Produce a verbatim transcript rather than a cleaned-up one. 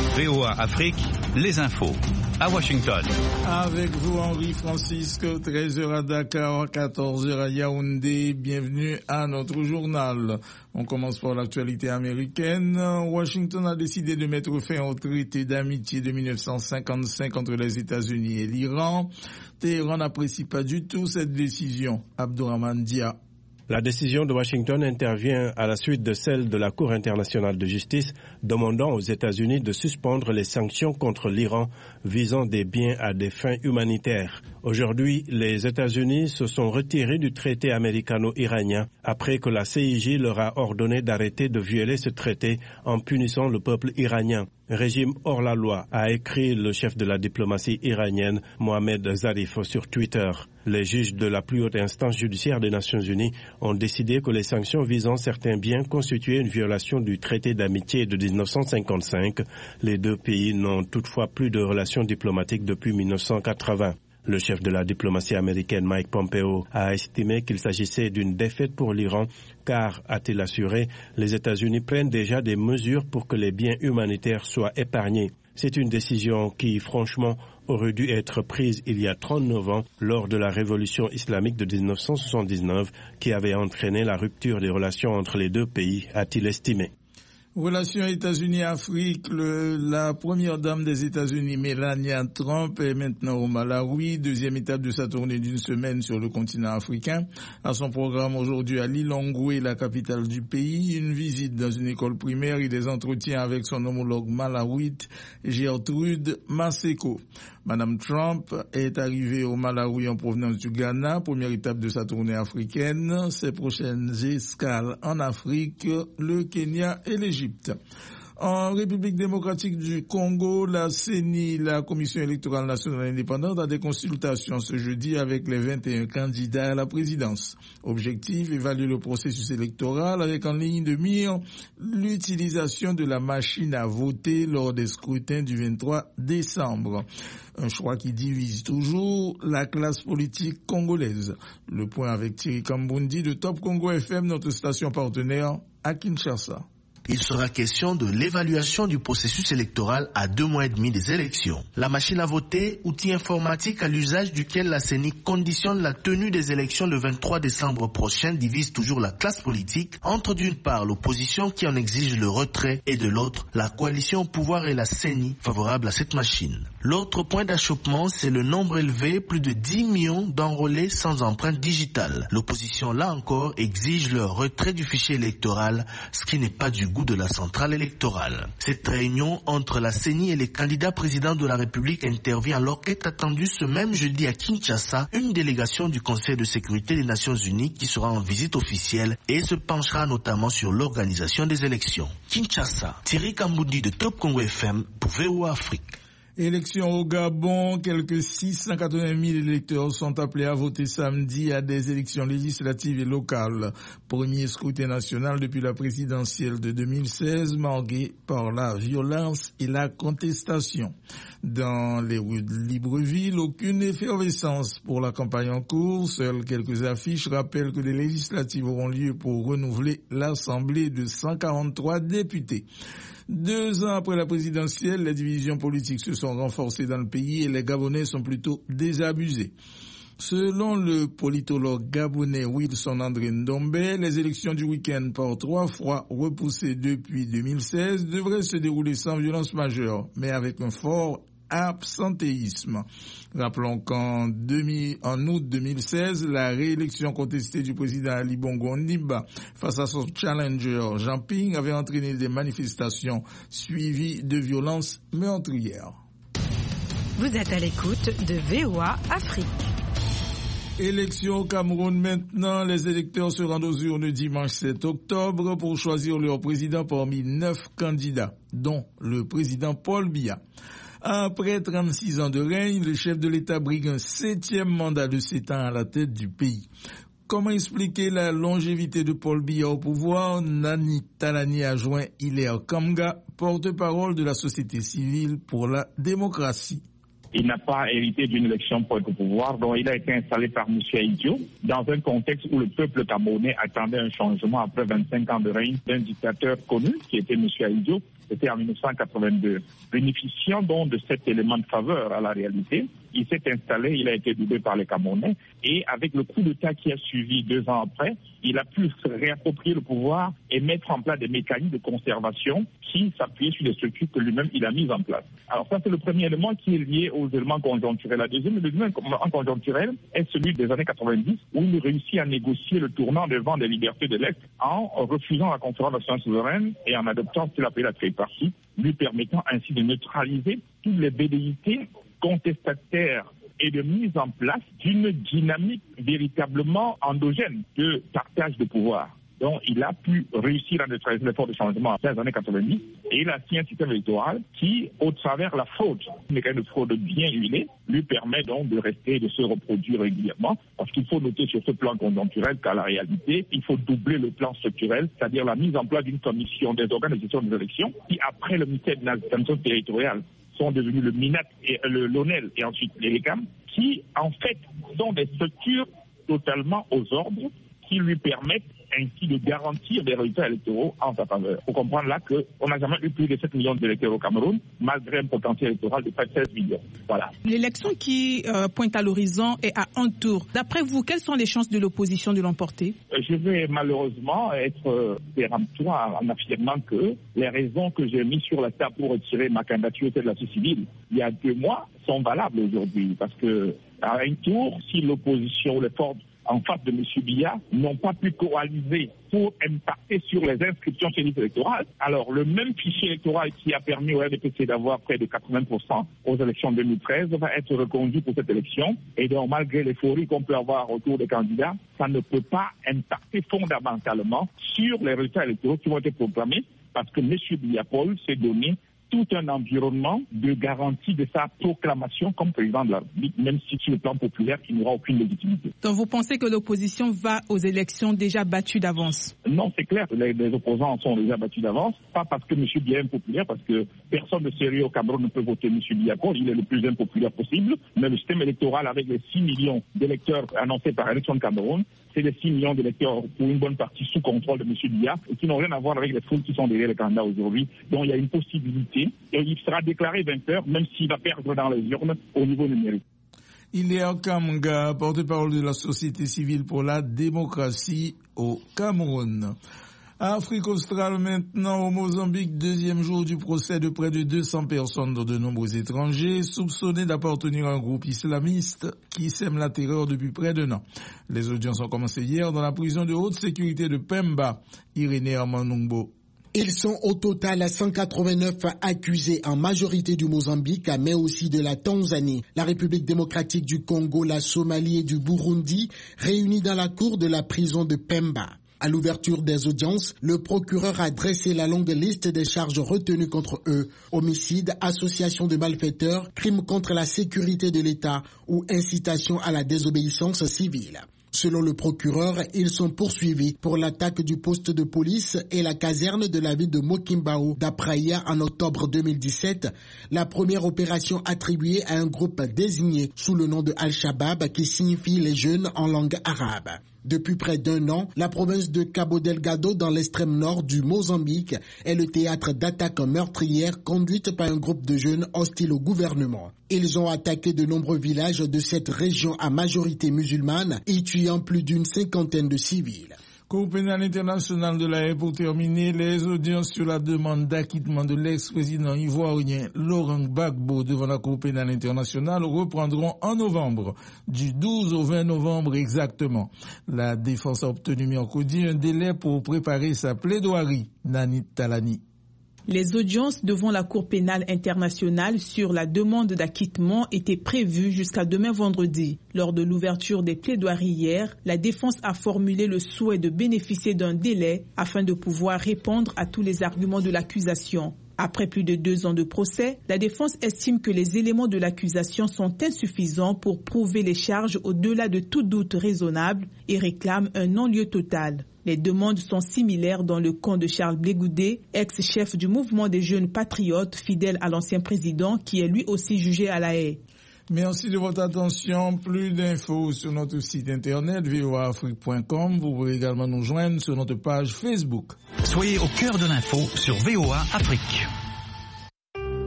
V O A Afrique, les infos. À Washington. Avec vous, Henri Francisque, treize heures à Dakar, quatorze heures à Yaoundé. Bienvenue à notre journal. On commence par l'actualité américaine. Washington a décidé de mettre fin au traité d'amitié de mille neuf cent cinquante-cinq entre les États-Unis et l'Iran. Téhéran n'apprécie pas du tout cette décision. Abdourahmane Dia. La décision de Washington intervient à la suite de celle de la Cour internationale de justice demandant aux États-Unis de suspendre les sanctions contre l'Iran visant des biens à des fins humanitaires. Aujourd'hui, les États-Unis se sont retirés du traité américano-iranien après que la C I J leur a ordonné d'arrêter de violer ce traité en punissant le peuple iranien. Régime hors la loi, a écrit le chef de la diplomatie iranienne, Mohamed Zarif, sur Twitter. Les juges de la plus haute instance judiciaire des Nations Unies ont décidé que les sanctions visant certains biens constituaient une violation du traité d'amitié de mille neuf cent cinquante-cinq. Les deux pays n'ont toutefois plus de relations diplomatiques depuis mille neuf cent quatre-vingts. Le chef de la diplomatie américaine, Mike Pompeo, a estimé qu'il s'agissait d'une défaite pour l'Iran, car, a-t-il assuré, les États-Unis prennent déjà des mesures pour que les biens humanitaires soient épargnés. C'est une décision qui, franchement, aurait dû être prise il y a trente-neuf ans, lors de la révolution islamique de mille neuf cent soixante-dix-neuf, qui avait entraîné la rupture des relations entre les deux pays, a-t-il estimé. Relations États-Unis-Afrique, le, la première dame des États-Unis, Melania Trump, est maintenant au Malawi, deuxième étape de sa tournée d'une semaine sur le continent africain. À son programme aujourd'hui à Lilongwe, la capitale du pays, une visite dans une école primaire et des entretiens avec son homologue malawite, Gertrude Maseko. Madame Trump est arrivée au Malawi en provenance du Ghana, première étape de sa tournée africaine. Ses prochaines escales en Afrique, le Kenya et l'Égypte. En République démocratique du Congo, la C E N I, la Commission électorale nationale indépendante, a des consultations ce jeudi avec les vingt et un candidats à la présidence. Objectif, évaluer le processus électoral avec en ligne de mire l'utilisation de la machine à voter lors des scrutins du vingt-trois décembre. Un choix qui divise toujours la classe politique congolaise. Le point avec Thierry Kambundi de Top Congo F M, notre station partenaire à Kinshasa. Il sera question de l'évaluation du processus électoral à deux mois et demi des élections. La machine à voter, outil informatique à l'usage duquel la C E N I conditionne la tenue des élections le vingt-trois décembre prochain, divise toujours la classe politique entre d'une part l'opposition qui en exige le retrait et de l'autre la coalition au pouvoir et la C E N I favorable à cette machine. L'autre point d'achoppement, c'est le nombre élevé, plus de dix millions d'enrôlés sans empreinte digitale. L'opposition, là encore, exige le retrait du fichier électoral, ce qui n'est pas du goût de la centrale électorale. Cette réunion entre la C E N I et les candidats présidents de la République intervient alors qu'est attendue ce même jeudi à Kinshasa une délégation du Conseil de sécurité des Nations Unies qui sera en visite officielle et se penchera notamment sur l'organisation des élections. Kinshasa, Thierry Kambundi de Top Congo F M pour V O A Afrique. Élections au Gabon, quelques six cent quatre-vingt mille électeurs sont appelés à voter samedi à des élections législatives et locales. Premier scrutin national depuis la présidentielle de deux mille seize, marqué par la violence et la contestation. Dans les rues de Libreville, aucune effervescence pour la campagne en cours. Seules quelques affiches rappellent que les législatives auront lieu pour renouveler l'Assemblée de cent quarante-trois députés. Deux ans après la présidentielle, les divisions politiques se sont renforcées dans le pays et les Gabonais sont plutôt désabusés. Selon le politologue gabonais Wilson André Ndombe, les élections du week-end par trois fois repoussées depuis deux mille seize devraient se dérouler sans violence majeure, mais avec un fort absentéisme. Rappelons qu'en en août deux mille seize, la réélection contestée du président Ali Bongo Ondimba face à son challenger Jean Ping avait entraîné des manifestations suivies de violences meurtrières. Vous êtes à l'écoute de V O A Afrique. Élection au Cameroun maintenant, les électeurs se rendent aux urnes dimanche sept octobre pour choisir leur président parmi neuf candidats, dont le président Paul Biya. Après trente-six ans de règne, le chef de l'État brigue un septième mandat de sept ans à la tête du pays. Comment expliquer la longévité de Paul Biya au pouvoir? Nani Talani a joint Hilaire Kamga, porte-parole de la société civile pour la démocratie. Il n'a pas hérité d'une élection pour être au pouvoir, donc il a été installé par M. Idio dans un contexte où le peuple camerounais attendait un changement après vingt-cinq ans de règne d'un dictateur connu qui était M. Idio. c'était en mille neuf cent quatre-vingt-deux. Bénéficiant donc de cet élément de faveur à la réalité, il s'est installé, il a été doublé par les Camerounais, et avec le coup d'État qui a suivi deux ans après, il a pu se réapproprier le pouvoir et mettre en place des mécanismes de conservation qui s'appuyaient sur des structures que lui-même il a mises en place. Alors ça, c'est le premier élément qui est lié aux éléments conjoncturels. La deuxième, le deuxième élément conjoncturel est celui des années quatre-vingt-dix, où il réussit à négocier le tournant des vents des libertés de l'Est en refusant la conférence nationale souveraine et en adoptant ce qu'il appelait la tripartie, lui permettant ainsi de neutraliser toutes les velléités contestataires et de mise en place d'une dynamique véritablement endogène de partage de pouvoir. Donc, il a pu réussir à neutraliser l'effort de changement dans les années quatre-vingt-dix et il a signé un système électoral qui, au travers la fraude, une mécanisme de fraude bien huilé, lui permet donc de rester et de se reproduire régulièrement. Parce qu'il faut noter sur ce plan conjoncturel qu'à la réalité, il faut doubler le plan structurel, c'est-à-dire la mise en place d'une commission des organes de gestion des élections qui, après le ministère de l'administration territoriale, sont devenus le MINAT et le l'ONEL et ensuite les RECAM, qui en fait sont des structures totalement aux ordres qui lui permettent ainsi de garantir des résultats électoraux en sa faveur. Il faut comprendre là qu'on n'a jamais eu plus de sept millions d'électeurs au Cameroun, malgré un potentiel électoral de près de seize millions. Voilà. L'élection qui euh, pointe à l'horizon est à un tour. D'après vous, quelles sont les chances de l'opposition de l'emporter? Je vais malheureusement être euh, péremptoire en affirmant que les raisons que j'ai mises sur la table pour retirer ma candidature de la société civile il y a deux mois sont valables aujourd'hui. Parce que à un tour, si l'opposition ou les forces en face de M. Biya n'ont pas pu coaliser pour impacter sur les inscriptions chez les électorales. Alors, le même fichier électoral qui a permis au R D P C d'avoir près de quatre-vingts pour cent aux élections deux mille treize va être reconduit pour cette élection. Et donc, malgré l'euphorie qu'on peut avoir autour des candidats, ça ne peut pas impacter fondamentalement sur les résultats électoraux qui vont être proclamés parce que M. Biya Paul s'est donné tout un environnement de garantie de sa proclamation comme président de la République, même si sur le plan populaire, il n'aura aucune légitimité. Donc vous pensez que l'opposition va aux élections déjà battue d'avance? Non, c'est clair, les, les opposants sont déjà battus d'avance, pas parce que M. Biya est impopulaire, parce que personne de sérieux au Cameroun ne peut voter M. Biya Paul, il est le plus impopulaire possible, mais le système électoral avec les six millions d'électeurs annoncés par l'élection de Cameroun, c'est les six millions d'électeurs pour une bonne partie sous contrôle de M. Biya et qui n'ont rien à voir avec les foules qui sont derrière les candidats aujourd'hui. Donc il y a une possibilité et il sera déclaré vainqueur même s'il va perdre dans les urnes au niveau numérique. Ilia Kamanga, porte-parole de la société civile pour la démocratie au Cameroun. Afrique australe maintenant, au Mozambique, deuxième jour du procès de près de deux cents personnes dont de nombreux étrangers soupçonnés d'appartenir à un groupe islamiste qui sème la terreur depuis près d'un an. Les audiences ont commencé hier dans la prison de haute sécurité de Pemba. Irénée Armanungbo. Ils sont au total cent quatre-vingt-neuf accusés, en majorité du Mozambique, mais aussi de la Tanzanie, la République démocratique du Congo, la Somalie et du Burundi, réunis dans la cour de la prison de Pemba. À l'ouverture des audiences, le procureur a dressé la longue liste des charges retenues contre eux. Homicide, association de malfaiteurs, crimes contre la sécurité de l'État ou incitation à la désobéissance civile. Selon le procureur, ils sont poursuivis pour l'attaque du poste de police et la caserne de la ville de Mokimbao d'Apraia en octobre deux mille dix-sept, la première opération attribuée à un groupe désigné sous le nom de Al-Shabaab qui signifie les jeunes en langue arabe. Depuis près d'un an, la province de Cabo Delgado dans l'extrême nord du Mozambique est le théâtre d'attaques meurtrières conduites par un groupe de jeunes hostiles au gouvernement. Ils ont attaqué de nombreux villages de cette région à majorité musulmane y tuant plus d'une cinquantaine de civils. Cour pénale internationale de la Haye pour terminer les audiences sur la demande d'acquittement de l'ex-président ivoirien Laurent Gbagbo devant la Cour pénale internationale reprendront en novembre, du douze au vingt novembre exactement. La défense a obtenu mercredi un délai pour préparer sa plaidoirie. Nanit Talani. Les audiences devant la Cour pénale internationale sur la demande d'acquittement étaient prévues jusqu'à demain vendredi. Lors de l'ouverture des plaidoiries hier, la défense a formulé le souhait de bénéficier d'un délai afin de pouvoir répondre à tous les arguments de l'accusation. Après plus de deux ans de procès, la défense estime que les éléments de l'accusation sont insuffisants pour prouver les charges au-delà de tout doute raisonnable et réclame un non-lieu total. Les demandes sont similaires dans le camp de Charles Blé Goudé, ex-chef du mouvement des jeunes patriotes fidèle à l'ancien président qui est lui aussi jugé à la Haye. Merci de votre attention. Plus d'infos sur notre site internet v o a afrique point com. Vous pouvez également nous joindre sur notre page Facebook. Soyez au cœur de l'info sur V O A Afrique.